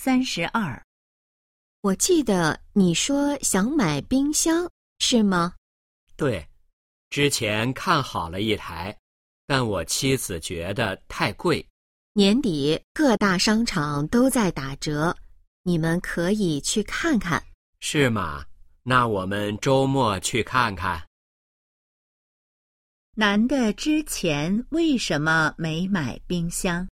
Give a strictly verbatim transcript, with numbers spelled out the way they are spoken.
三十二。 我记得你说想买冰箱，是吗？ 对，之前看好了一台，但我妻子觉得太贵。 年底各大商场都在打折，你们可以去看看。 是吗？那我们周末去看看。 男的之前为什么没买冰箱？